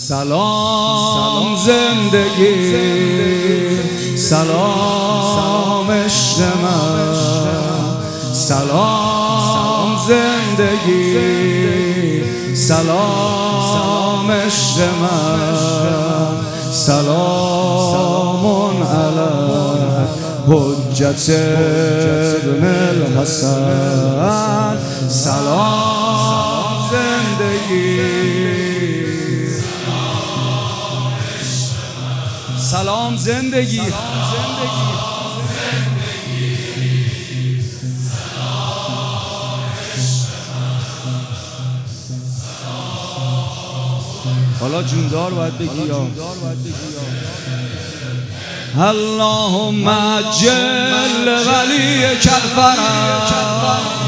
سلام زندگی، سلام عشق من، سلام زندگی، سلام عشق من، سلام علی حجت ابن الحسن. سلام زندگی، سلام زندگی، حالا جوندار باید بگی یا اللهم عجل ولی الفرج.